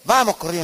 Vamos corriendo.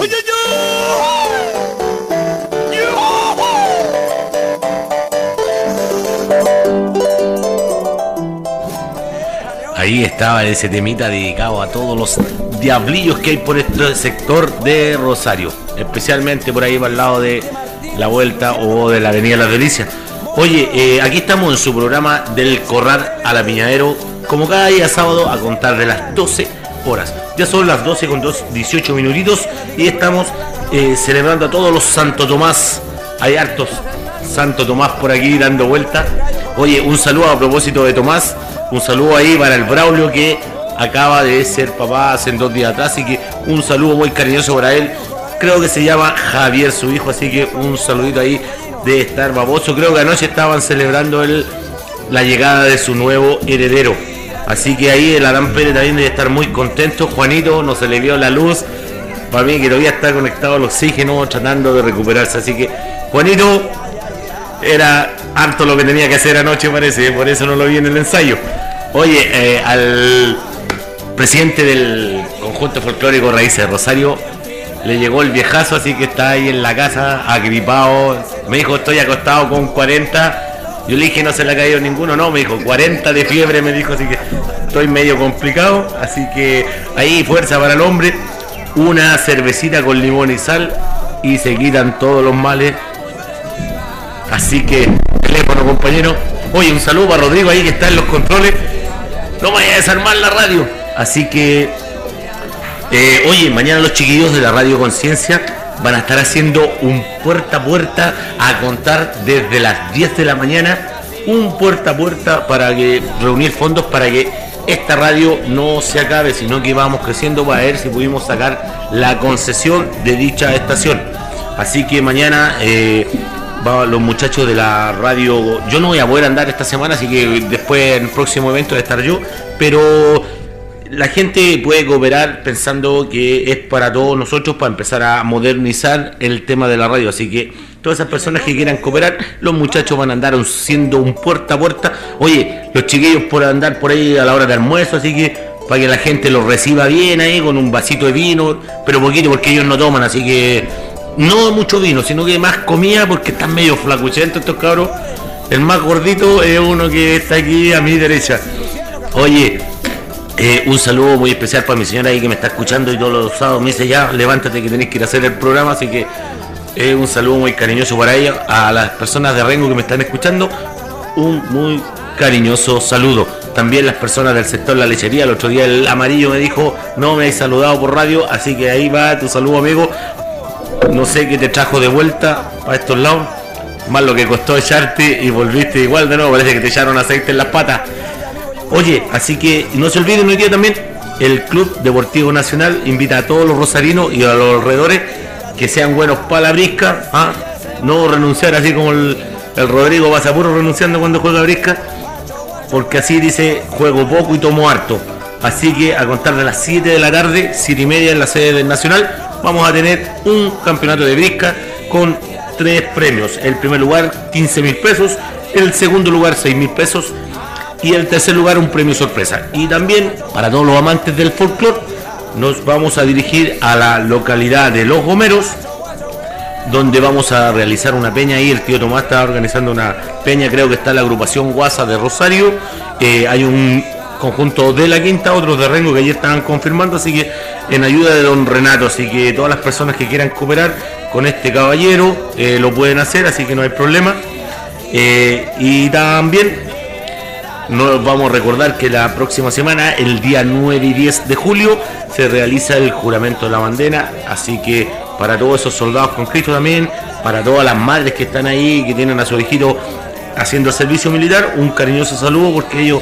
Ahí estaba ese temita dedicado a todos los diablillos que hay por este sector de Rosario, especialmente por ahí para el lado de la Vuelta o de la Avenida Las Delicias. Oye, aquí estamos en su programa del Corral a la Piñadero, como cada día sábado a contar de las 12 horas. Ya son las 12 con 18 minutitos y estamos celebrando a todos los Santo Tomás. Hay hartos Santo Tomás por aquí dando vuelta. Oye, un saludo a propósito de Tomás. Un saludo ahí para el Braulio que acaba de ser papá hace 2 días atrás, así que un saludo muy cariñoso para él. Creo que se llama Javier su hijo, así que un saludito ahí de estar baboso. Creo que anoche estaban celebrando la llegada de su nuevo heredero. Así que ahí el Adán Pérez también debe estar muy contento. Juanito no se le vio la luz. Para mí que todavía está conectado al oxígeno tratando de recuperarse. Así que Juanito era harto lo que tenía que hacer anoche, parece, por eso no lo vi en el ensayo. Oye, al presidente del conjunto folclórico Raíces de Rosario le llegó el viejazo, así que está ahí en la casa, agripado. Me dijo, estoy acostado con 40. Yo le dije, no se le ha caído ninguno, no, me dijo, 40 de fiebre, me dijo, así que estoy medio complicado. Así que ahí, fuerza para el hombre, una cervecita con limón y sal y se quitan todos los males. Así que, teléfono, compañero. Oye, un saludo para Rodrigo ahí que está en los controles. No vaya a desarmar la radio. Así que, oye, mañana los chiquillos de la Radio Conciencia van a estar haciendo un puerta a puerta a contar desde las 10 de la mañana. Un puerta a puerta para que reunir fondos para que esta radio no se acabe, sino que vamos creciendo para ver si pudimos sacar la concesión de dicha estación. Así que mañana los muchachos de la radio, yo no voy a poder andar esta semana, así que después en el próximo evento voy a estar yo, pero la gente puede cooperar pensando que es para todos nosotros, para empezar a modernizar el tema de la radio, así que todas esas personas que quieran cooperar, los muchachos van a andar siendo un puerta a puerta. Oye, los chiquillos por andar por ahí a la hora de almuerzo, así que para que la gente los reciba bien ahí con un vasito de vino, pero poquito porque ellos no toman, así que no mucho vino, sino que más comida porque están medio flacuchentos estos cabros. El más gordito es uno que está aquí a mi derecha. Oye, un saludo muy especial para mi señora ahí que me está escuchando y todos los sábados me dice, ya, levántate que tenés que ir a hacer el programa, así que un saludo muy cariñoso para ella. A las personas de Rengo que me están escuchando, un muy cariñoso saludo. También las personas del sector La Lechería, el otro día el amarillo me dijo, no me habéis saludado por radio, así que ahí va tu saludo, amigo. No sé qué te trajo de vuelta para estos lados, más lo que costó echarte y volviste igual de nuevo, parece que te echaron aceite en las patas. Oye, así que no se olviden hoy día también, el Club Deportivo Nacional invita a todos los rosarinos y a los alrededores que sean buenos para la brisca, no renunciar así como el Rodrigo Basapuro renunciando cuando juega brisca, porque así dice, juego poco y tomo harto. Así que a contar de las 7 de la tarde, 7 y media en la sede del Nacional, vamos a tener un campeonato de brisca con 3 premios. El primer lugar 15.000 pesos, el segundo lugar 6.000 pesos y el tercer lugar un premio sorpresa. Y también para todos los amantes del folclore nos vamos a dirigir a la localidad de Los Gomeros, donde vamos a realizar una peña. Ahí el tío Tomás está organizando una peña, creo que está la agrupación Guasa de Rosario, hay un conjunto de La Quinta, otros de Rengo que ayer estaban confirmando, así que en ayuda de don Renato, así que todas las personas que quieran cooperar con este caballero lo pueden hacer, así que no hay problema. Y también nos vamos a recordar que la próxima semana, el día 9 y 10 de julio, se realiza el juramento de la bandera, así que para todos esos soldados con Cristo también, para todas las madres que están ahí, que tienen a su hijito haciendo el servicio militar, un cariñoso saludo, porque ellos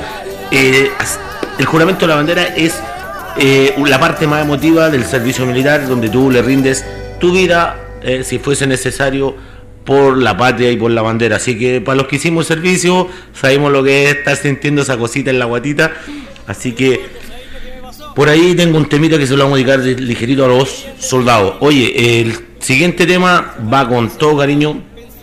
el juramento de la bandera es la parte más emotiva del servicio militar, donde tú le rindes tu vida, si fuese necesario, por la patria y por la bandera. Así que para los que hicimos servicio sabemos lo que es estar sintiendo esa cosita en la guatita. Así que por ahí tengo un temita que se lo vamos a dedicar ligerito a los soldados. Oye, el siguiente tema va con todo cariño,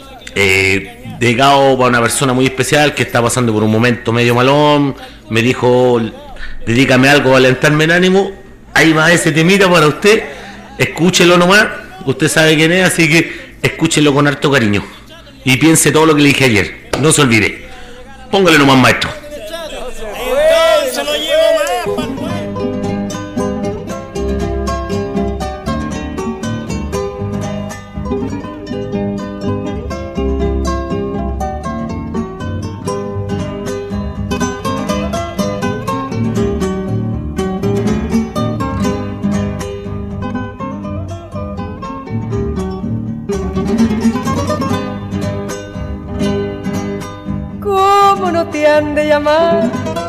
dedicado para una persona muy especial que está pasando por un momento medio malón. Me dijo, dedícame algo para alentarme el ánimo. Ahí va ese temita para usted. escúchelo nomás, usted sabe quién es, así que escúchelo con harto cariño. Y piense todo lo que le dije ayer, no se olvide. Póngale nomás, maestro. Entonces lo llevo más. Te han de llamar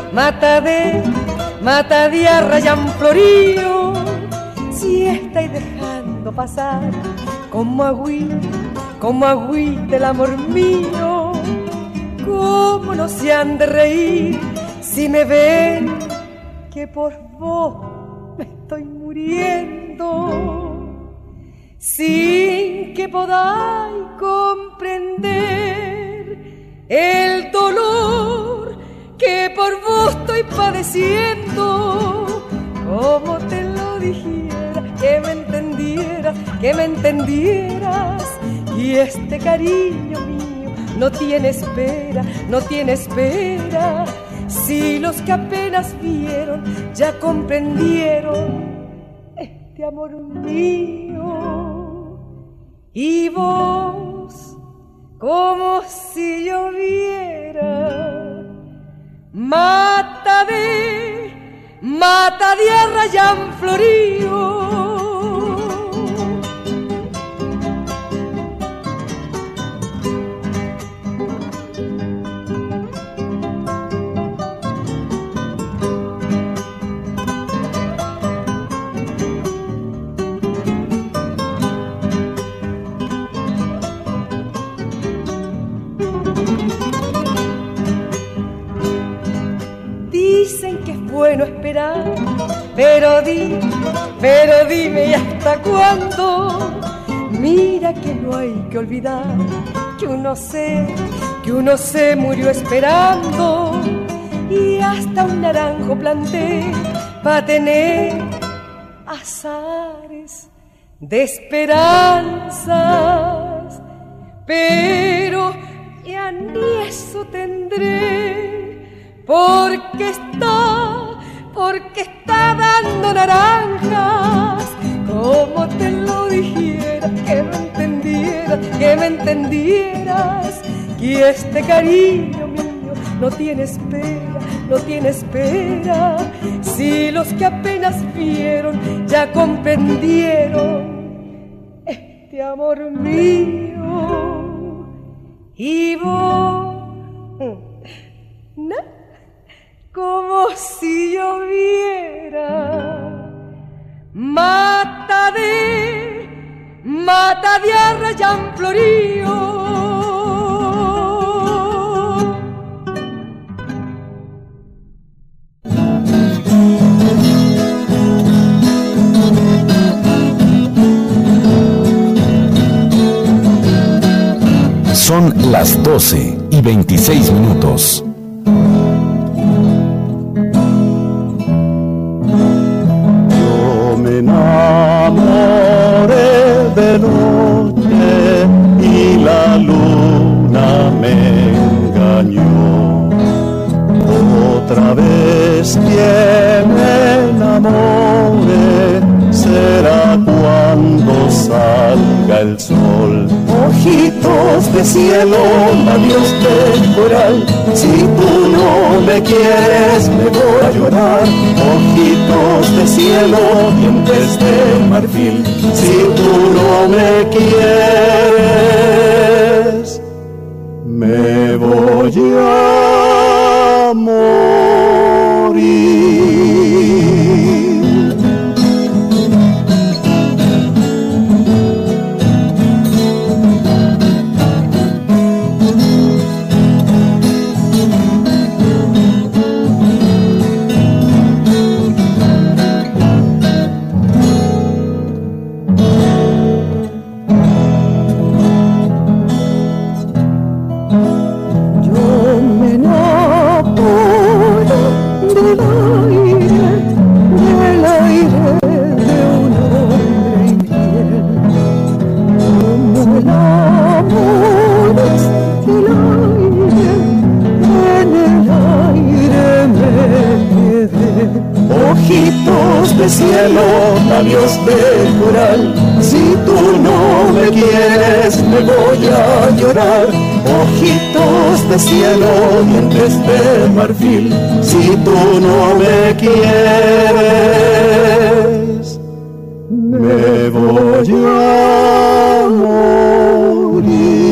matadiarra Ryan Florío, si estáis dejando pasar como agüita el amor mío. Cómo no se han de reír si me ven que por vos me estoy muriendo, sin que podáis comprender el dolor que por vos estoy padeciendo. Como te lo dijera, que me entendieras. Y este cariño mío no tiene espera. Si los que apenas vieron ya comprendieron este amor mío. Y vos, como si lloviera, mata de Ryan Florío. Dicen que es bueno esperar, pero dime ¿y hasta cuándo? Mira que no hay que olvidar que uno se murió esperando, y hasta un naranjo planté pa' tener azares de esperanzas, pero ya ni eso tendré, porque está dando naranjas. Como te lo dijera, que me entendieras, que este cariño mío no tiene espera. Si los que apenas vieron ya comprendieron este amor mío. Y vos, ¿no? Como si lloviera, mata de Ryan Florío. Son las 12:26. Me enamoré de noche y la luna me engañó. Otra vez que me enamore será cuando salga el sol. Ojitos de cielo, labios de coral, si tú no me quieres me voy a llorar. Ojitos de cielo, dientes de marfil, si tú no me quieres me voy a morir. cielo, labios de coral. Si tú no me quieres, me voy a llorar. Ojitos de cielo, dientes de marfil. Si tú no me quieres, me voy a morir.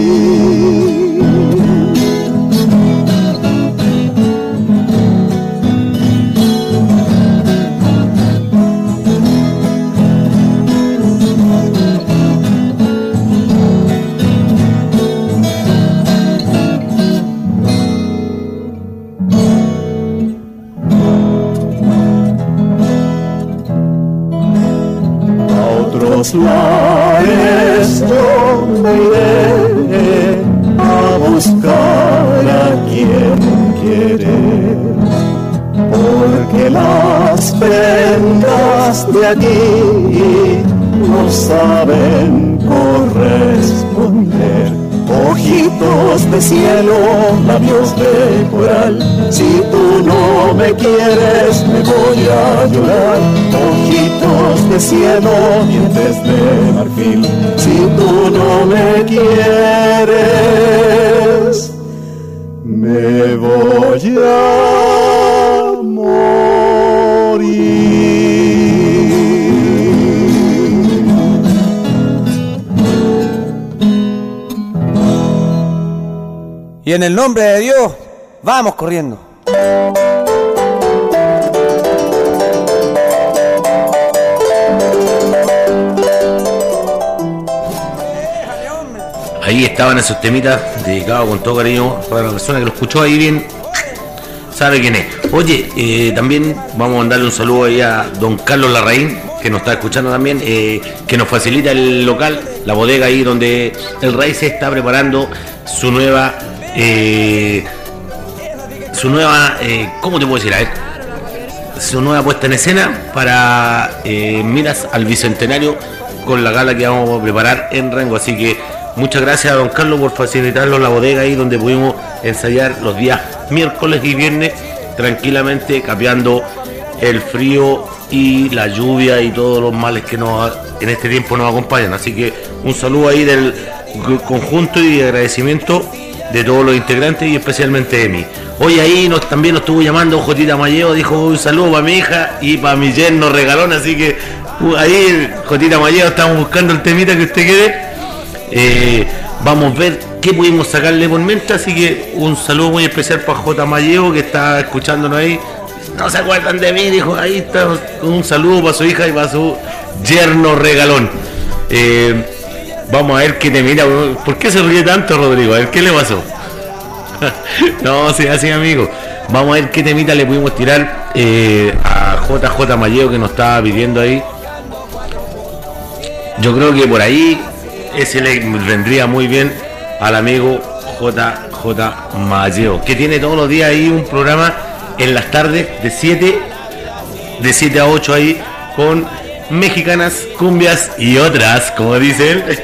Lares yo me iré a buscar a quien quiere, porque las penas de aquí no saben corresponder. Ojitos de cielo, labios de coral. Si tú no me quieres, me voy a llorar. Ojitos de cielo, dientes de marfil. Si tú no me quieres, me voy a morir. Y en el nombre de Dios, vamos corriendo. Ahí estaban esos temitas dedicados con todo cariño para la persona que lo escuchó ahí bien, sabe quién es. Oye, también vamos a mandarle un saludo ahí a don Carlos Larraín, que nos está escuchando también, que nos facilita el local, la bodega ahí donde el Rey se está preparando su nueva, ¿cómo te puedo decir? A ver, su nueva puesta en escena para miras al Bicentenario con la gala que vamos a preparar en Rengo. Así que muchas gracias a don Carlos por facilitarnos la bodega ahí donde pudimos ensayar los días miércoles y viernes tranquilamente, capeando el frío y la lluvia y todos los males que en este tiempo nos acompañan. Así que un saludo ahí del conjunto y agradecimiento de todos los integrantes y especialmente de mí. Hoy ahí también nos estuvo llamando Jotita Malleo, dijo un saludo para mi hija y para mi yerno regalón, así que ahí Jotita Malleo estamos buscando el temita que usted quiere. Vamos a ver qué pudimos sacarle por mente, así que un saludo muy especial para J. Malleo que está escuchándonos ahí. No se acuerdan de mí, dijo, ahí está, un saludo para su hija y para su yerno regalón. Vamos a ver qué te mira. ¿Por qué se ríe tanto, Rodrigo? A ver, ¿qué le pasó? No, sí, así, amigo. Vamos a ver qué temita le pudimos tirar a JJ Malleo que nos estaba pidiendo ahí. Yo creo que por ahí ese le vendría muy bien al amigo JJ Malleo, que tiene todos los días ahí un programa en las tardes de 7 a 8 ahí con mexicanas, cumbias y otras, como dice él.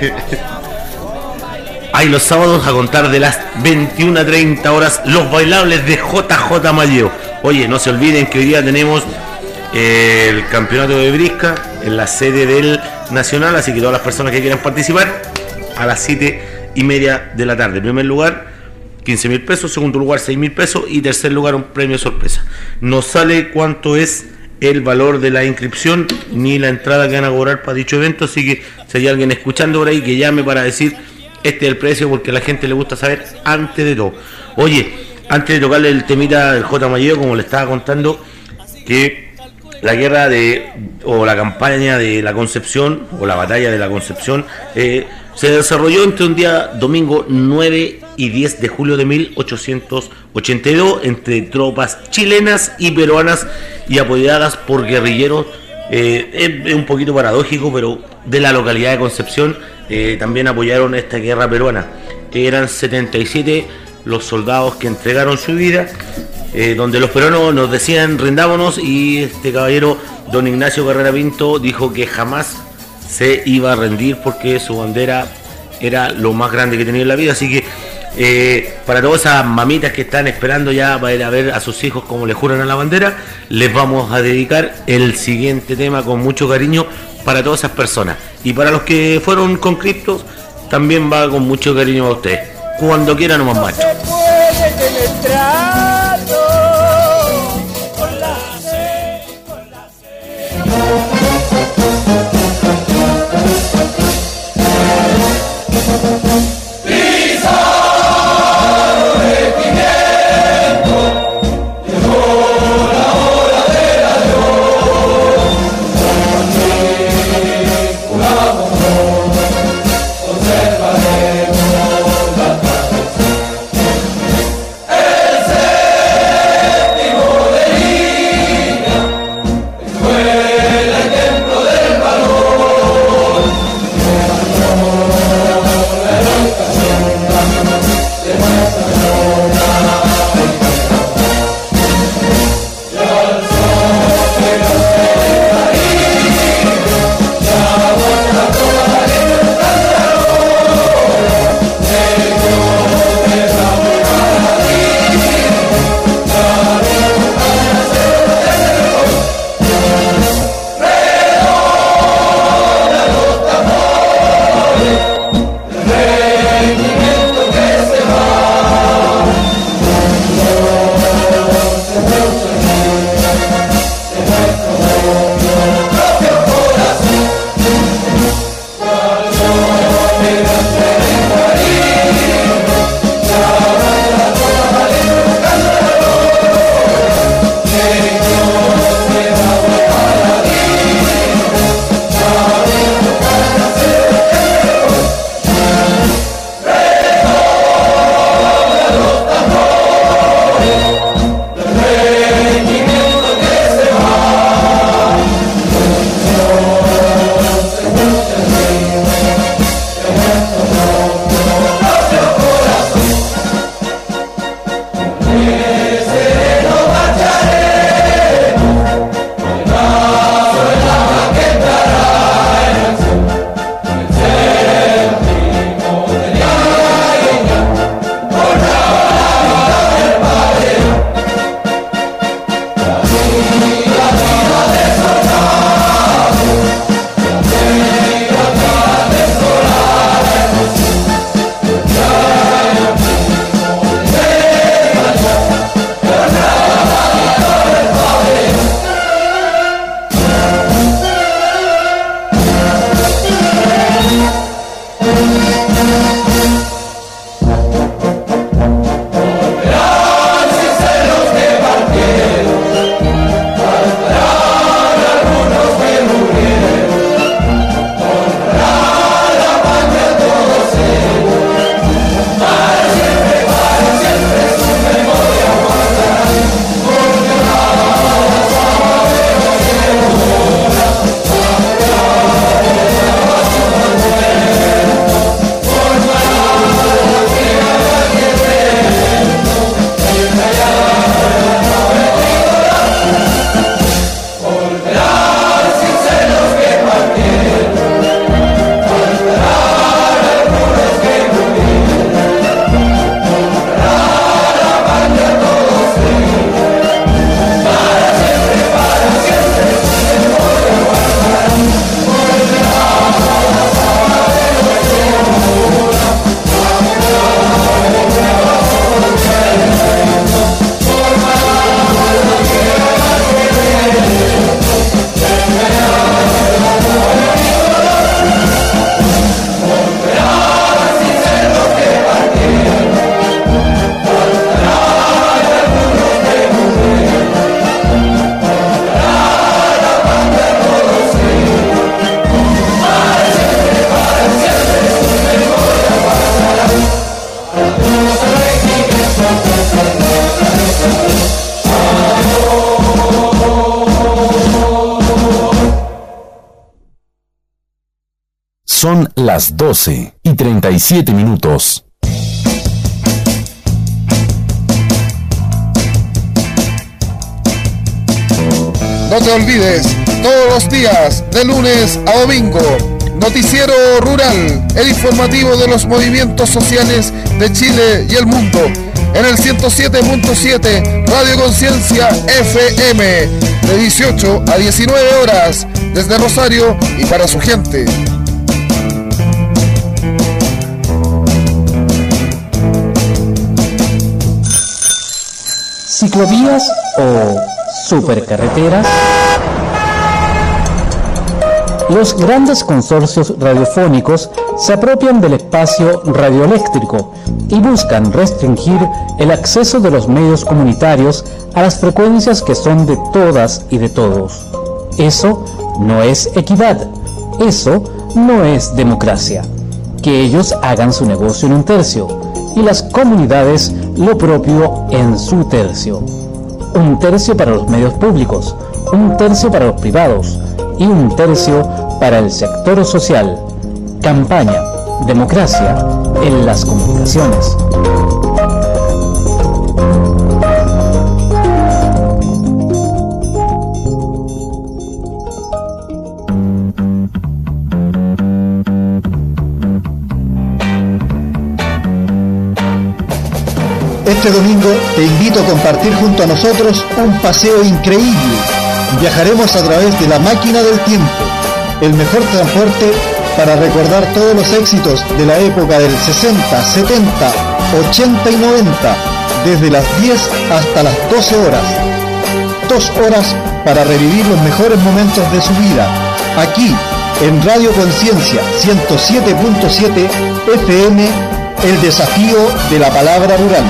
Hay los sábados a contar de las 21:30 horas los bailables de JJ Malleo. Oye, no se olviden que hoy día tenemos el campeonato de brisca en la sede del Nacional, así que todas las personas que quieran participar a las 7:30 de la tarde. En primer lugar 15.000 pesos, segundo lugar 6.000 pesos y tercer lugar un premio sorpresa. No sale cuánto es el valor de la inscripción ni la entrada que van a cobrar para dicho evento, así que si hay alguien escuchando por ahí que llame para decir este es el precio, porque a la gente le gusta saber antes de todo. Oye, antes de tocarle el temita del J. Malleo, como le estaba contando, que la guerra o la campaña de la Concepción o la batalla de la Concepción se desarrolló entre un día domingo 9 y 10 de julio de 1882 entre tropas chilenas y peruanas y apoyadas por guerrilleros. Es un poquito paradójico, pero de la localidad de Concepción también apoyaron esta guerra peruana. Eran 77 los soldados que entregaron su vida, donde los peruanos nos decían rindámonos, y este caballero don Ignacio Carrera Pinto dijo que jamás se iba a rendir porque su bandera era lo más grande que tenía en la vida. Así que Para todas esas mamitas que están esperando ya para ir a ver a sus hijos como le juran a la bandera, les vamos a dedicar el siguiente tema con mucho cariño para todas esas personas. Y para los que fueron conscriptos, también va con mucho cariño a ustedes. Cuando quieran, nomás, macho. Son las 12:37. No te olvides, todos los días, de lunes a domingo, Noticiero Rural, el informativo de los movimientos sociales de Chile y el mundo, en el 107.7 Radio Conciencia FM, de 18 a 19 horas, desde Rosario y para su gente. Ciclovías o supercarreteras. Los grandes consorcios radiofónicos se apropian del espacio radioeléctrico y buscan restringir el acceso de los medios comunitarios a las frecuencias que son de todas y de todos. Eso no es equidad, eso no es democracia. Que ellos hagan su negocio en un tercio y las comunidades lo propio en su tercio. Un tercio para los medios públicos, un tercio para los privados y un tercio para el sector social. Campaña Democracia en las comunicaciones. Este domingo te invito a compartir junto a nosotros un paseo increíble. Viajaremos a través de la máquina del tiempo, el mejor transporte para recordar todos los éxitos de la época del 60, 70, 80 y 90, desde las 10 hasta las 12 horas. 2 horas para revivir los mejores momentos de su vida, aquí en Radio Conciencia 107.7 FM, el desafío de la palabra rural.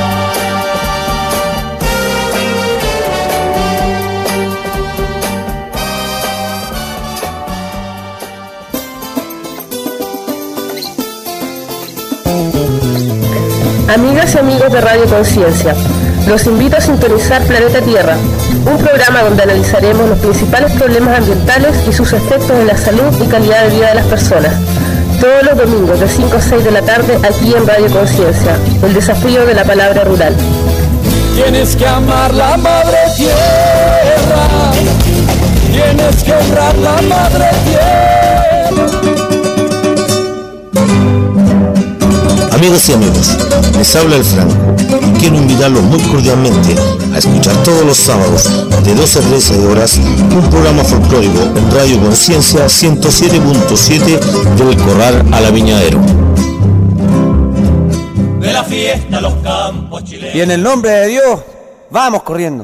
Amigas y amigos de Radio Conciencia, los invito a sintonizar Planeta Tierra, un programa donde analizaremos los principales problemas ambientales y sus efectos en la salud y calidad de vida de las personas. Todos los domingos de 5 a 6 de la tarde aquí en Radio Conciencia, el desafío de la palabra rural. Tienes que amar la madre tierra, tienes que honrar la madre tierra. Amigas y amigos, les habla el Franco y quiero invitarlos muy cordialmente a escuchar todos los sábados de 12 a 13 horas un programa folclórico en Radio Conciencia 107.7 del Corral al Aviñadero. De la fiesta los campos chilenos. Y en el nombre de Dios, vamos corriendo.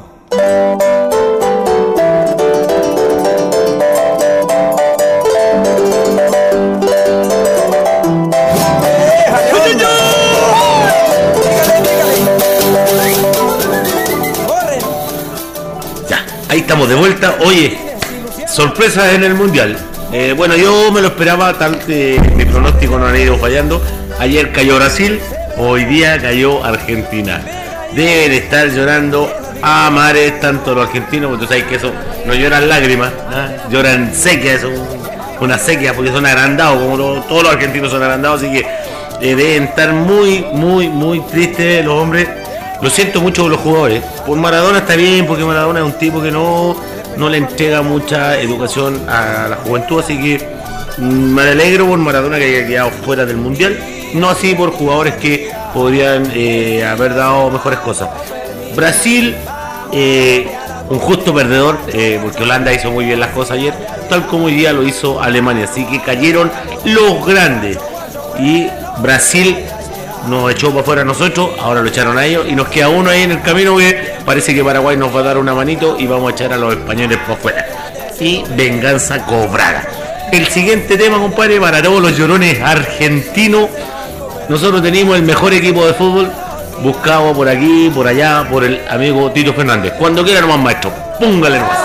Ahí estamos de vuelta. Oye, sorpresas en el Mundial. Bueno, yo me lo esperaba, mi pronóstico no ha ido fallando. Ayer cayó Brasil, hoy día cayó Argentina. Deben estar llorando a mares tanto los argentinos, porque tú sabes que eso no lloran lágrimas, ¿eh? Lloran sequía, eso, una sequía, porque son agrandados, como todos los argentinos son agrandados, así que deben estar muy, muy, muy tristes los hombres. Lo siento mucho por los jugadores. Por Maradona está bien, porque Maradona es un tipo que no le entrega mucha educación a la juventud, así que me alegro por Maradona que haya quedado fuera del Mundial. No así por jugadores que podrían haber dado mejores cosas. Brasil, un justo perdedor, porque Holanda hizo muy bien las cosas ayer, tal como hoy día lo hizo Alemania, así que cayeron los grandes. Y Brasil nos echó para afuera a nosotros, ahora lo echaron a ellos y nos queda uno ahí en el camino, que parece que Paraguay nos va a dar una manito y vamos a echar a los españoles para afuera. Y venganza cobrada. El siguiente tema, compadre, para todos los llorones argentinos. Nosotros tenemos el mejor equipo de fútbol, buscado por aquí, por allá, por el amigo Tito Fernández. Cuando quiera nomás, maestro, póngale nomás.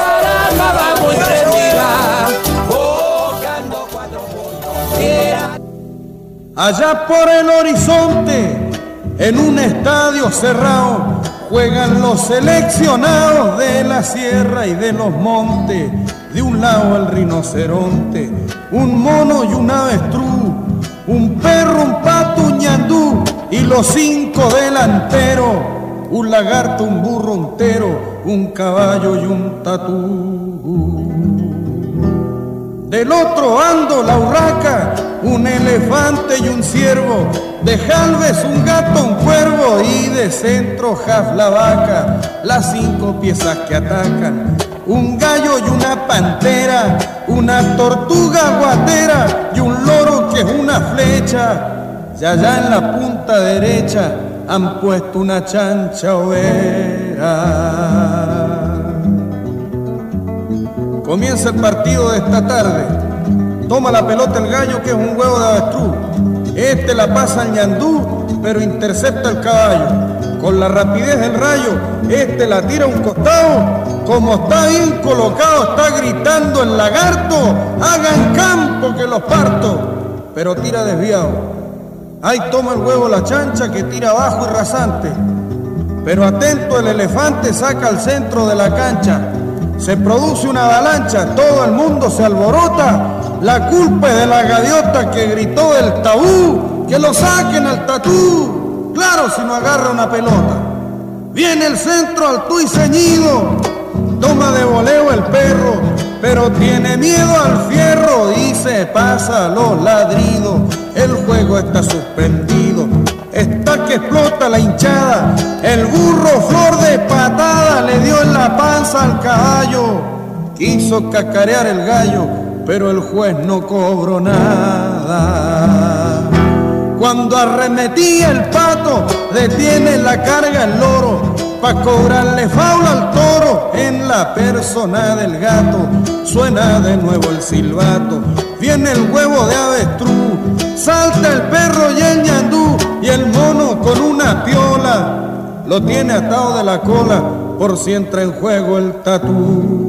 Allá por el horizonte, en un estadio cerrado, juegan los seleccionados de la sierra y de los montes. De un lado el rinoceronte, un mono y un avestruz, un perro, un pato, un ñandú y los 5 delanteros, un lagarto, un burro, un tero, un caballo y un tatú. Del otro bando la urraca, un elefante y un ciervo, de jalves un gato, un cuervo y de centro jaf la vaca, las 5 piezas que atacan, un gallo y una pantera, una tortuga guatera y un loro que es una flecha, y allá en la punta derecha han puesto una chancha overa. Comienza el partido de esta tarde. Toma la pelota el gallo, que es un huevo de avestruz. Este la pasa al ñandú, pero intercepta el caballo. Con la rapidez del rayo, este la tira a un costado. Como está bien colocado, está gritando el lagarto: hagan campo que los parto. Pero tira desviado. Ahí toma el huevo la chancha, que tira abajo y rasante. Pero atento, el elefante saca al centro de la cancha. Se produce una avalancha, todo el mundo se alborota. La culpa es de la gaviota que gritó del tabú: que lo saquen al tatú. Claro, si no agarra una pelota. Viene el centro alto y ceñido, toma de voleo el perro, pero tiene miedo al fierro y se pasa los ladridos. El juego está suspendido, está que explota la hinchada. El burro flor de patada le dio en la panza al caballo. Quiso cacarear el gallo, pero el juez no cobró nada. Cuando arremetía el pato, detiene la carga el loro, pa' cobrarle faula al toro. En la persona del gato suena de nuevo el silbato. Viene el huevo de avestruz, salta el perro y el ñandú, y el mono con una piola lo tiene atado de la cola por si entra en juego el tatú.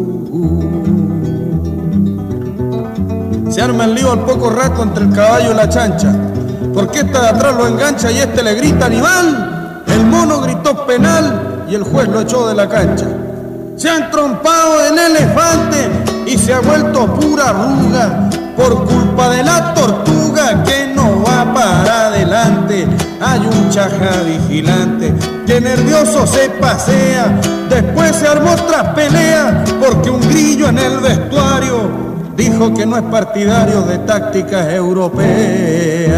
Se arma el lío al poco rato entre el caballo y la chancha, porque este de atrás lo engancha y este le grita: animal. El mono gritó penal y el juez lo echó de la cancha. Se han trompado en elefante y se ha vuelto pura arruga por culpa de la tortuga que no va para adelante. Hay un chaja vigilante que nervioso se pasea. Después se armó otra pelea porque un grillo en el vestuario dijo que no es partidario de tácticas europeas.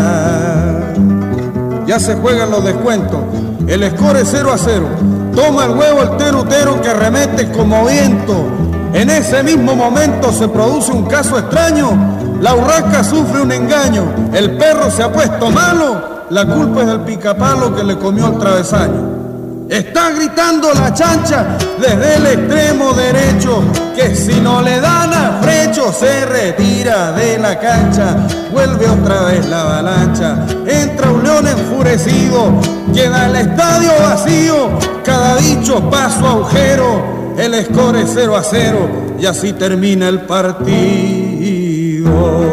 Ya se juegan los descuentos. El score es 0-0. Toma el huevo el terutero, que remete como viento. En ese mismo momento se produce un caso extraño. La urraca sufre un engaño. El perro se ha puesto malo. La culpa es del picapalo que le comió el travesaño. Está gritando la chancha desde el extremo derecho, que si no le dan a frecho se retira de la cancha. Vuelve otra vez la avalancha, entra un león enfurecido, queda el estadio vacío, cada bicho paso agujero. El score es 0-0 y así termina el partido.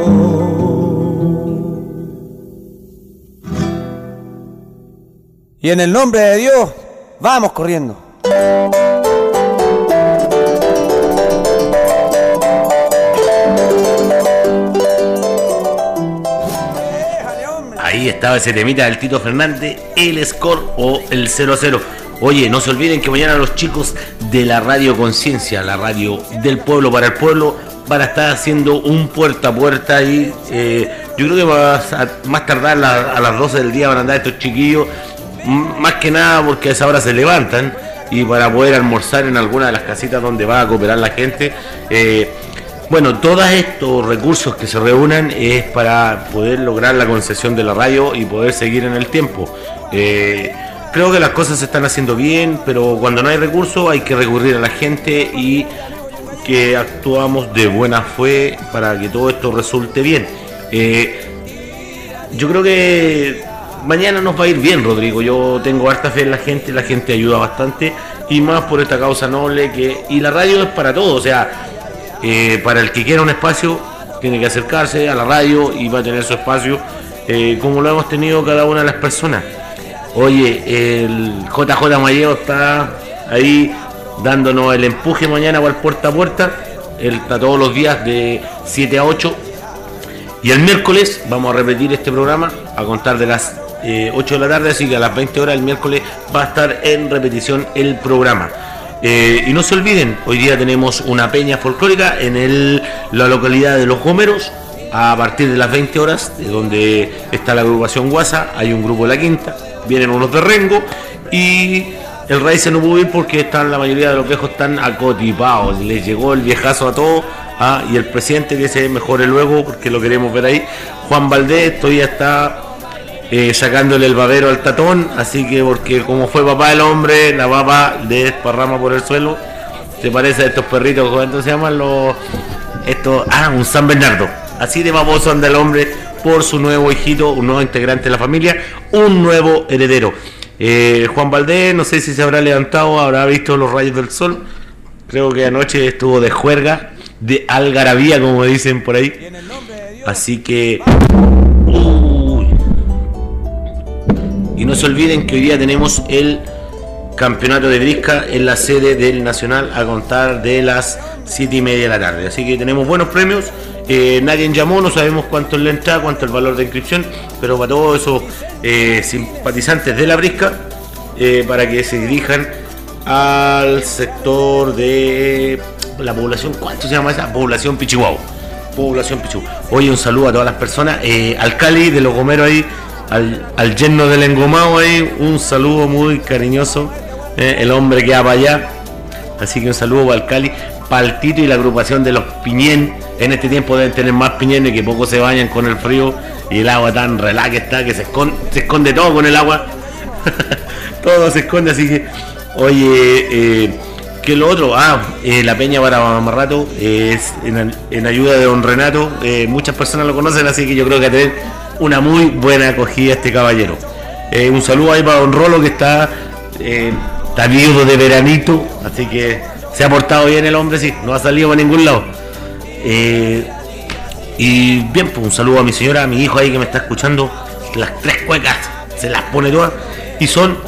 Y en el nombre de Dios, vamos corriendo. Ahí estaba ese temita del Tito Fernández, el score o el 0-0. Oye, no se olviden que mañana los chicos de la Radio Conciencia, la radio del pueblo para el pueblo, van a estar haciendo un puerta a puerta y yo creo que más tardar a las 12 del día van a andar estos chiquillos, más que nada porque a esa hora se levantan y para poder almorzar en alguna de las casitas donde va a cooperar la gente. Bueno, todos estos recursos que se reúnan es para poder lograr la concesión de la radio y poder seguir en el tiempo. Creo que las cosas se están haciendo bien, pero cuando no hay recursos hay que recurrir a la gente y que actuamos de buena fe para que todo esto resulte bien. Yo creo que mañana nos va a ir bien, Rodrigo. Yo tengo harta fe en la gente ayuda bastante y más por esta causa noble y la radio es para todos, o sea, para el que quiera un espacio tiene que acercarse a la radio y va a tener su espacio como lo hemos tenido cada una de las personas. Oye, el JJ Mayeo está ahí dándonos el empuje mañana para el puerta a puerta. Él está todos los días de 7 a 8 y el miércoles vamos a repetir este programa a contar de las 8 de la tarde, así que a las 20 horas el miércoles va a estar en repetición el programa. Y no se olviden, hoy día tenemos una peña folclórica en la localidad de Los Gomeros, a partir de las 20 horas, donde está la agrupación Guasa, hay un grupo de La Quinta, vienen unos de Rengo, y el Rey se no pudo ir porque la mayoría de los viejos están acotipados, les llegó el viejazo a todos, y el presidente que se mejore luego, porque lo queremos ver ahí. Juan Valdés todavía está sacándole el babero al tatón, así que porque como fue papá del hombre, la papa le desparrama por el suelo, se parece a estos perritos, ¿cómo se llaman un San Bernardo? Así de baboso anda el hombre por su nuevo hijito, un nuevo integrante de la familia, un nuevo heredero. Juan Valdés, no sé si se habrá levantado, habrá visto los rayos del sol. Creo que anoche estuvo de juerga, de algarabía, como dicen por ahí. Así que... Y no se olviden que hoy día tenemos el campeonato de brisca en la sede del Nacional a contar de las 7:30 de la tarde. Así que tenemos buenos premios. Nadie llamó, no sabemos cuánto es la entrada, cuánto es el valor de inscripción, pero para todos esos simpatizantes de la brisca, para que se dirijan al sector de la población, ¿cuánto se llama esa? Población Pichihuahua. Población Pichihuahua. Oye, un saludo a todas las personas, al Cali de Los Gomeros ahí, al yerno del engomado ahí, un saludo muy cariñoso, el hombre que va para allá. Así que un saludo para el Cali, para el Tito y la agrupación de los Piñén. En este tiempo deben tener más piñones, que pocos se bañan con el frío y el agua tan relajada que está, que se esconde todo con el agua. Todo se esconde, así que, oye, ¿qué lo otro? La peña para más rato es en ayuda de don Renato. Muchas personas lo conocen, así que yo creo que va a tener una muy buena acogida este caballero. Un saludo ahí para don Rolo, que está viudo de veranito, así que se ha portado bien el hombre, sí, no ha salido para ningún lado. Y bien, pues un saludo a mi señora, a mi hijo ahí que me está escuchando. Las 3 cuecas se las pone todas. Y son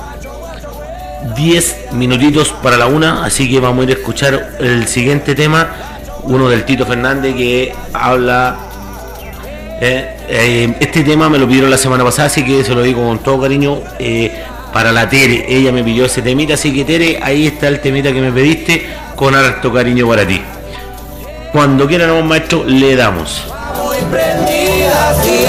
10 minutitos para la 1, así que vamos a ir a escuchar el siguiente tema, uno del Tito Fernández, que habla... este tema me lo pidieron la semana pasada, así que se lo digo con todo cariño, para la Tere. Ella me pidió ese temita, así que Tere, ahí está el temita que me pediste, con harto cariño para ti. Cuando quieran, maestro, le damos. Muy prendida, sí,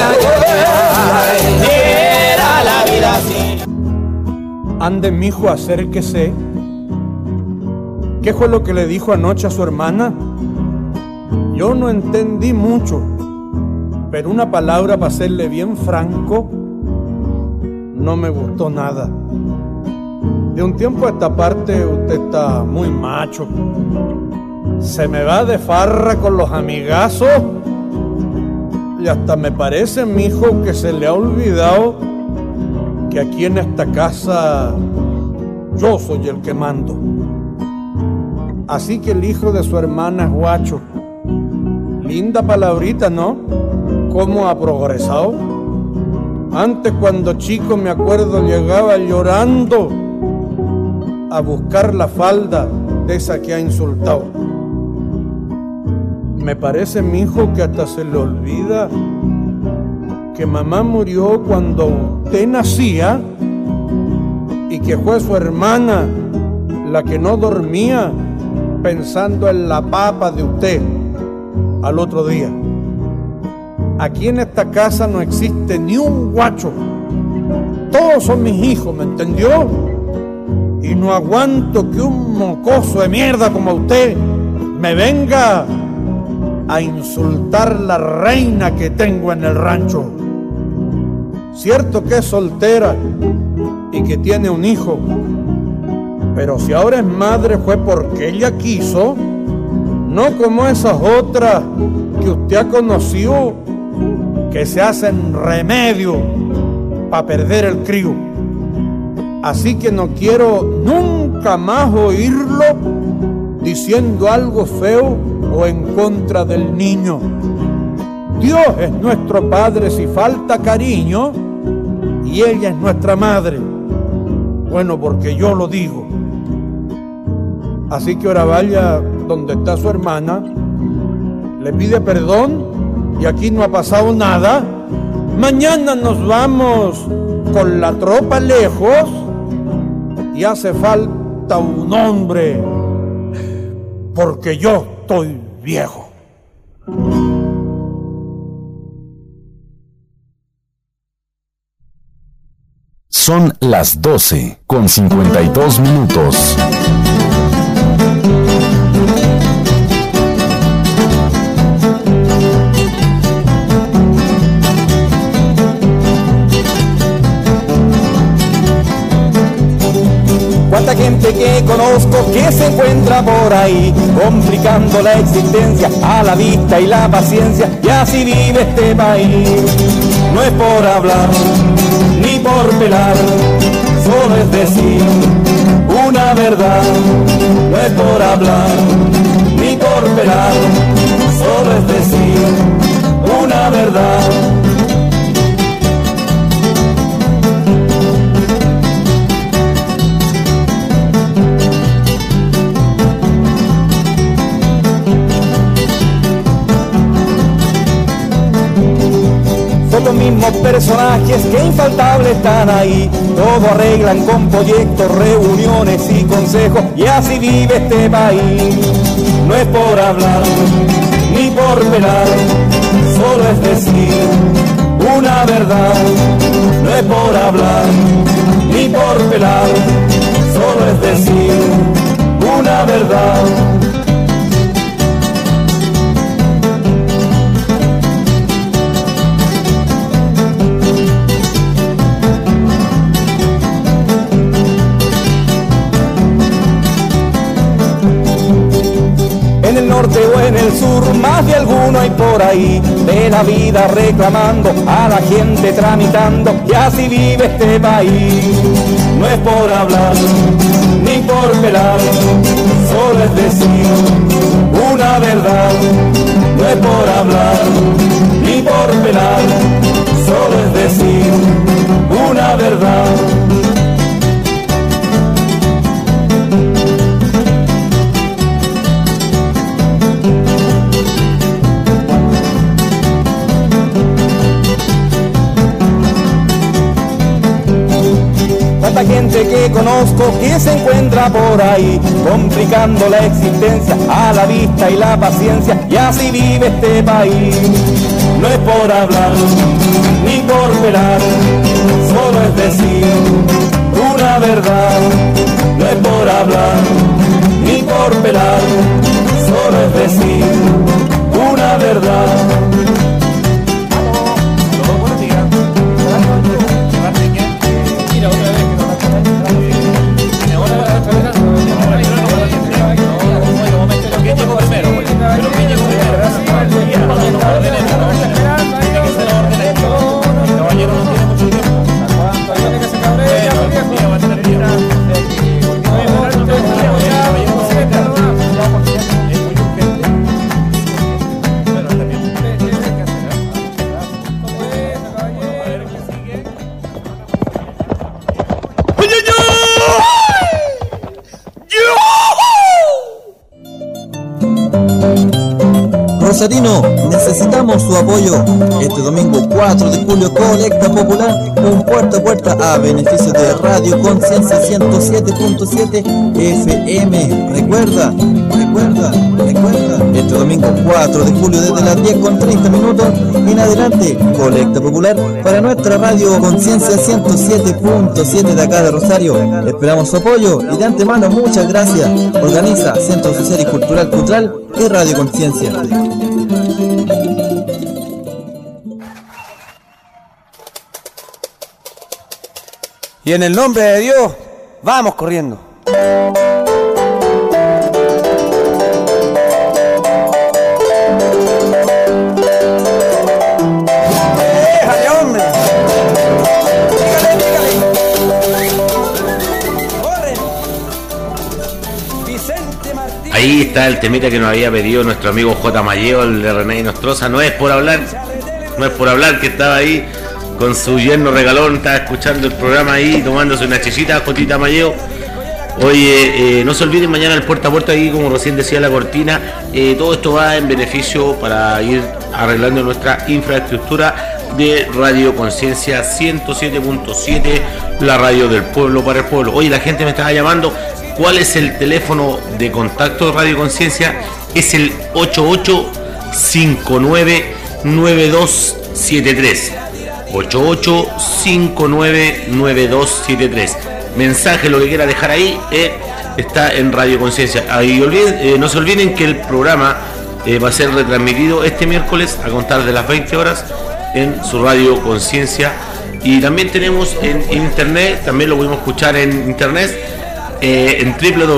era la vida así. Ande, mijo, acérquese. ¿Qué fue lo que le dijo anoche a su hermana? Yo no entendí mucho, pero una palabra, para serle bien franco, no me gustó nada. De un tiempo a esta parte usted está muy macho. Se me va de farra con los amigazos y hasta me parece, mijo, que se le ha olvidado que aquí en esta casa yo soy el que mando. Así que el hijo de su hermana es guacho. Linda palabrita, ¿no? ¿Cómo ha progresado? Antes, cuando chico, me acuerdo, llegaba llorando a buscar la falda de esa que ha insultado. Me parece, mijo, que hasta se le olvida que mamá murió cuando usted nacía y que fue su hermana la que no dormía pensando en la papa de usted al otro día. Aquí en esta casa no existe ni un guacho. Todos son mis hijos, ¿me entendió? Y no aguanto que un mocoso de mierda como usted me venga a insultar la reina que tengo en el rancho. Cierto que es soltera y que tiene un hijo, pero si ahora es madre fue porque ella quiso, no como esas otras que usted ha conocido, que se hacen remedio para perder el crío. Así que no quiero nunca más oírlo diciendo algo feo o en contra del niño. Dios es nuestro padre si falta cariño y ella es nuestra madre. Bueno, porque yo lo digo. Así que ahora vaya donde está su hermana, le pide perdón y aquí no ha pasado nada. Mañana nos vamos con la tropa lejos y hace falta un hombre porque yo estoy viejo. Son las 12:52. Cuánta gente que conozco que se encuentra por ahí, complicando la existencia a la vista y la paciencia, y así vive este país. No es por hablar, ni por pelar, solo es decir una verdad. No es por hablar, ni por pelar, solo es decir una verdad. Los mismos personajes que infaltables están ahí, todo arreglan con proyectos, reuniones y consejos, y así vive este país. No es por hablar, ni por pelar, solo es decir una verdad. No es por hablar, ni por pelar, solo es decir una verdad. En el norte o en el sur, más de alguno hay por ahí, de la vida reclamando, a la gente tramitando, y así vive este país. No es por hablar, ni por pelar, solo es decir una verdad. No es por hablar, ni por pelar, solo es decir una verdad. Tanta gente que conozco que se encuentra por ahí, complicando la existencia a la vista y la paciencia, y así vive este país. No es por hablar, ni por pelar, solo es decir una verdad. No es por hablar, ni por pelar, solo es decir una verdad. Rosarino, necesitamos su apoyo. Este domingo 4 de julio, colecta popular, un puerta a puerta a beneficio de Radio Conciencia 107.7 FM. Recuerda. Este domingo 4 de julio, desde las 10:30 en adelante, colecta popular para nuestra Radio Conciencia 107.7 de acá de Rosario. Esperamos su apoyo y de antemano muchas gracias. Organiza Centro Social y Cultural Cutral y Radio Conciencia. Y en el nombre de Dios, vamos corriendo. ¡Déjale, hombre! Dígale. ¡Corre! Vicente Martínez. Ahí está el temita que nos había pedido nuestro amigo J. Malleo, el de René y Nostroza. No es por hablar que estaba ahí con su yerno regalón, estaba escuchando el programa ahí, tomándose una chichita, Jotita Malleo. Oye, no se olviden mañana el puerta a puerta ahí, como recién decía la cortina. Todo esto va en beneficio para ir arreglando nuestra infraestructura de Radio Conciencia 107.7, la radio del pueblo para el pueblo. Oye, la gente me estaba llamando. ¿Cuál es el teléfono de contacto de Radio Conciencia? Es el 88599273. 88599273. Mensaje, lo que quiera dejar ahí, está en Radio Conciencia. No se olviden que el programa va a ser retransmitido este miércoles a contar de las 20 horas en su Radio Conciencia. Y también tenemos en internet, también lo podemos escuchar en internet, en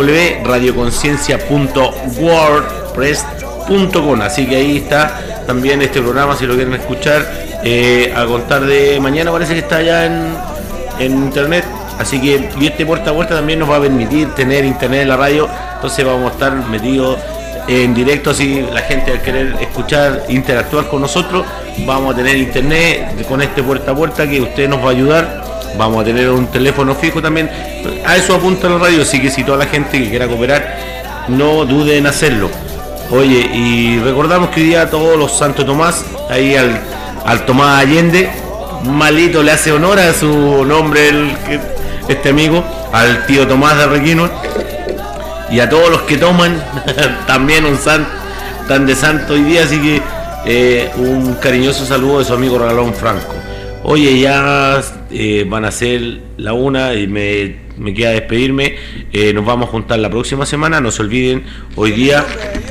www.radioconciencia.wordpress.com. Así que ahí está también este programa, si lo quieren escuchar, a contar de mañana. Parece que está ya en internet. Así que, y este puerta a puerta también nos va a permitir tener internet en la radio. Entonces vamos a estar metidos en directo, así la gente al querer escuchar, interactuar con nosotros, vamos a tener internet con este puerta a puerta que usted nos va a ayudar. Vamos a tener un teléfono fijo también, a eso apunta la radio, así que si toda la gente que quiera cooperar, no dude en hacerlo. Oye, y recordamos que hoy día todos los Santo Tomás, ahí al Tomás Allende, malito le hace honor a su nombre este amigo, al tío Tomás de Requino, y a todos los que toman también tan de santo hoy día, así que un cariñoso saludo de su amigo Regalón Franco. Oye, ya van a ser la 1 y me queda despedirme. Nos vamos a juntar la próxima semana. No se olviden, hoy día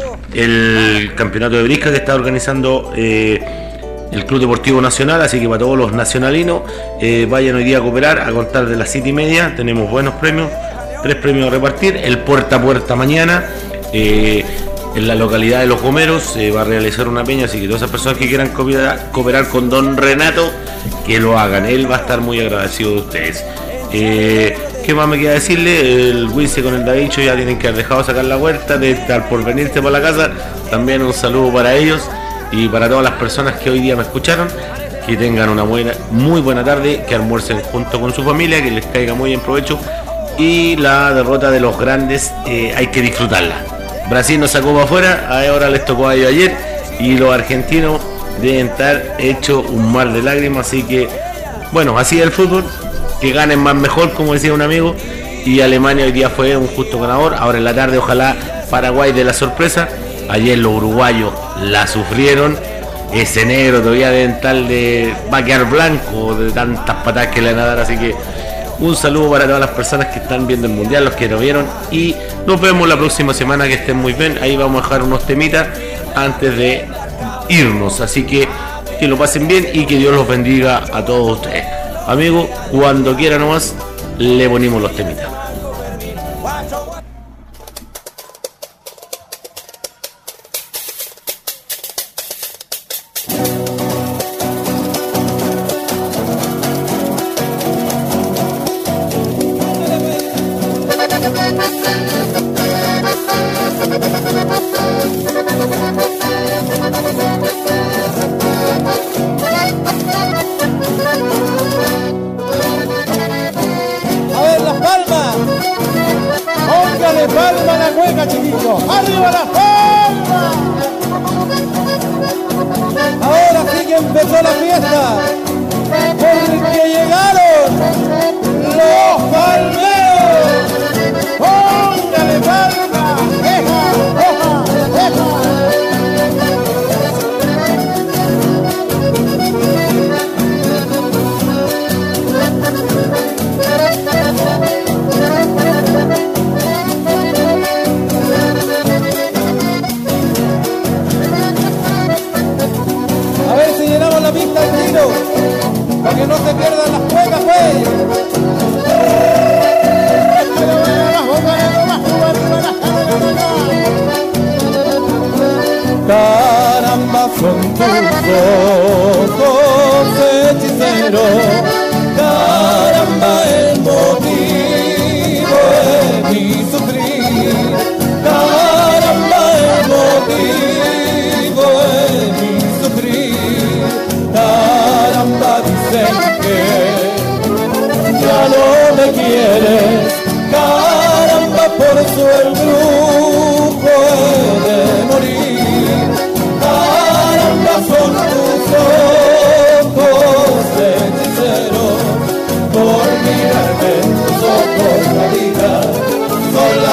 el campeonato de brisca que está organizando el Club Deportivo Nacional, así que para todos los nacionalinos, vayan hoy día a cooperar a contar de las 7:30. Tenemos buenos premios, 3 premios a repartir. El puerta a puerta mañana en la localidad de Los Gomeros se va a realizar una peña, así que todas esas personas que quieran cooperar con don Renato, que lo hagan. Él va a estar muy agradecido de ustedes. ¿Qué más me queda decirle? El Wince con el Davincho ya tienen que haber dejado sacar la vuelta de estar por venirse para la casa. También un saludo para ellos y para todas las personas que hoy día me escucharon. Que tengan una muy buena tarde, que almuercen junto con su familia, que les caiga muy en provecho. Y la derrota de los grandes hay que disfrutarla. Brasil nos sacó para afuera, ahora les tocó a ellos ayer, y los argentinos deben estar hechos un mar de lágrimas. Así que, bueno, así es el fútbol, que ganen más mejor, como decía un amigo. Y Alemania hoy día fue un justo ganador. Ahora en la tarde ojalá Paraguay dé la sorpresa. Ayer los uruguayos la sufrieron, ese negro todavía dental va a quedar blanco de tantas patadas que le van a dar. Así que un saludo para todas las personas que están viendo el mundial, los que lo vieron, y nos vemos la próxima semana, que estén muy bien. Ahí vamos a dejar unos temitas antes de irnos, así que lo pasen bien y que Dios los bendiga a todos ustedes. Amigos, cuando quiera nomás le ponemos los temitas. Por mirarme en tus ojos la vida, son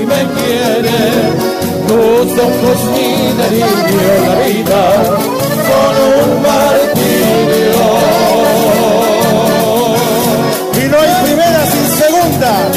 me quieres. Tus ojos mi delirio, la vida son un martirio. Y no hay primera sin segunda.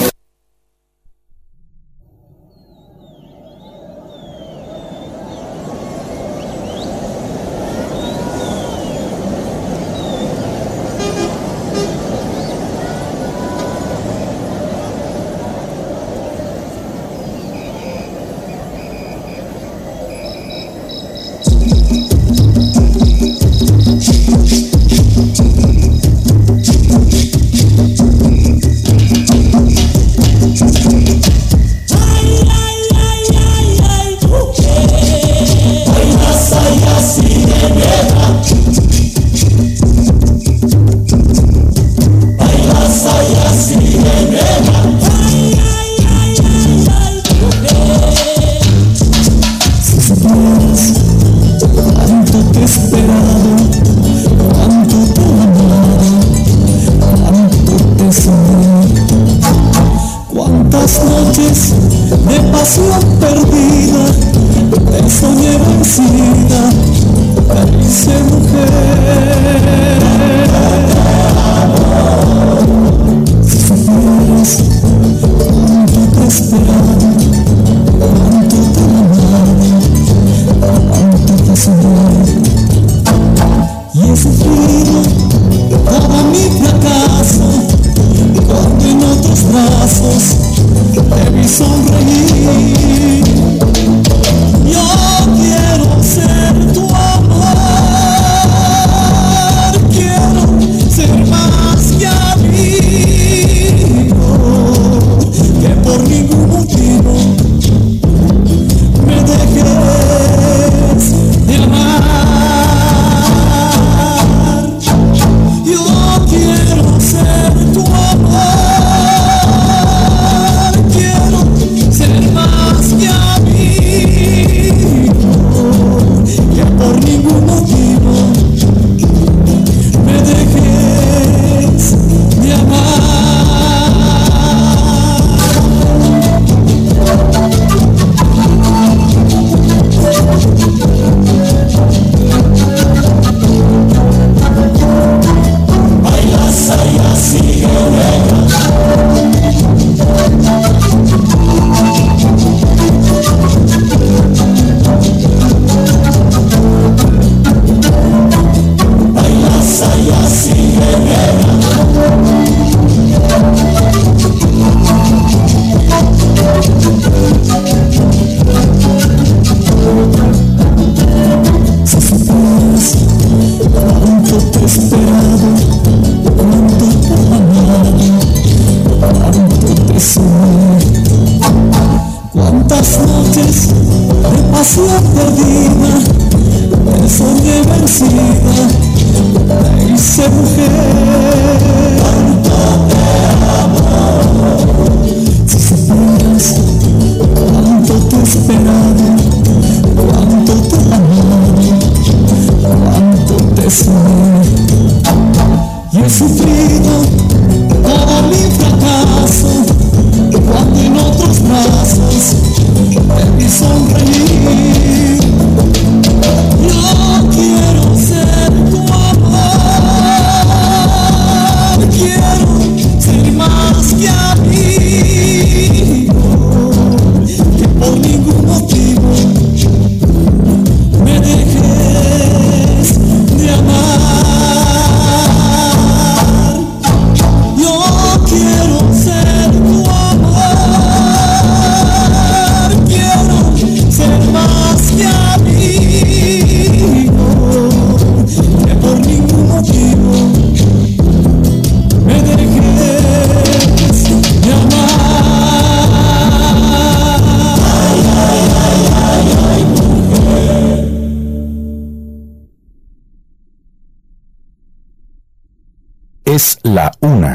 Es la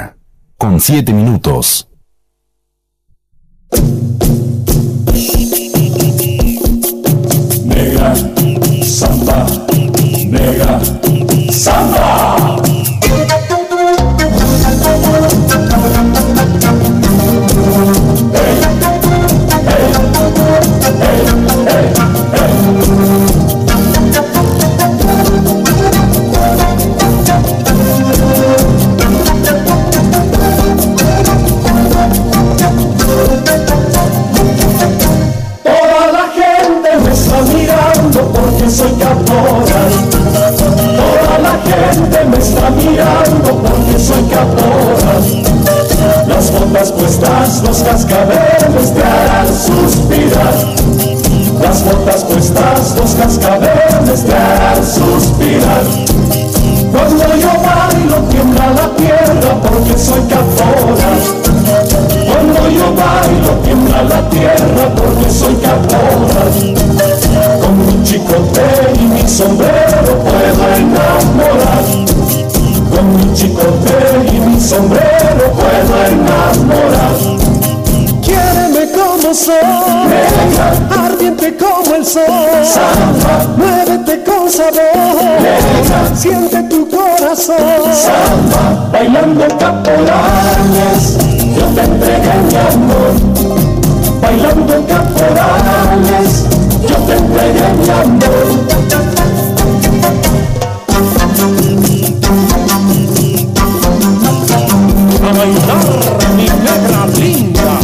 1:07. Negra samba, negra samba. Hey. tierra porque soy caporal. Con mi chicote y mi sombrero puedo enamorar. Con mi chicote y mi sombrero puedo enamorar. Quiéreme como soy, negra, ardiente como el sol, samba, muévete con sabor, negra, siente tu corazón, samba, bailando caporales, yo te entregué mi amor. Bailando caporales, yo te entregué mi amor. A bailar, mi negra linda.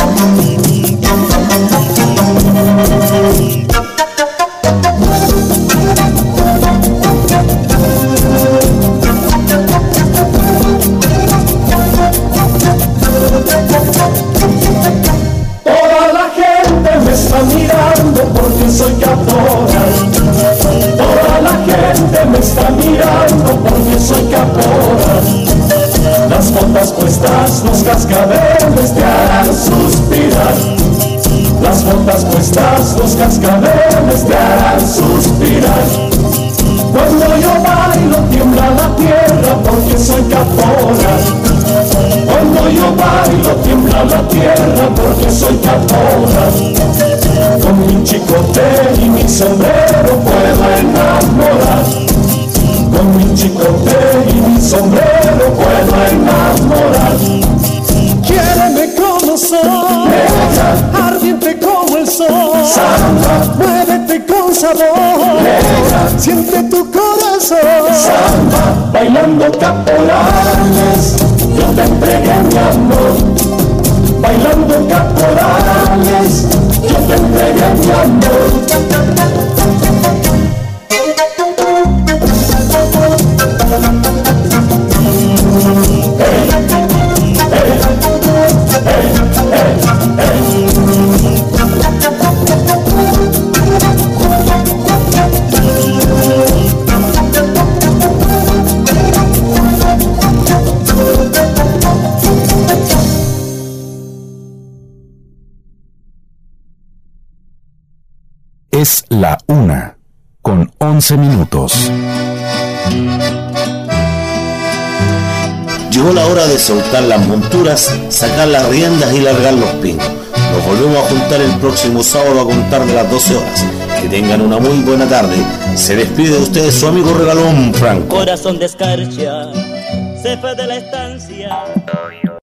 Toda la gente me está mirando porque soy caporal. Toda la gente me está mirando porque soy caporal. Las botas puestas, los cascabeles te harán suspirar. Las botas puestas, los cascabeles te harán suspirar. Cuando yo bailo tiembla la tierra porque soy caporal. Cuando yo bailo tiembla la tierra porque soy caporal. Con mi chicote y mi sombrero puedo enamorar. Con mi chicote y mi sombrero puedo enamorar. quiéreme como soy, negra, ardiente como el sol, samba, muévete con sabor, negra, siente tu corazón, samba, bailando caporales, yo te entregué mi amor. Bailando caporales, yo te entregué mi amor. Es la 1:11. Llegó la hora de soltar las monturas, sacar las riendas y largar los pinos. Nos volvemos a juntar el próximo sábado a contar de las 12 horas. Que tengan una muy buena tarde. Se despide de ustedes su amigo Regalón Franco. Corazón de escarcha, se fue de la estancia.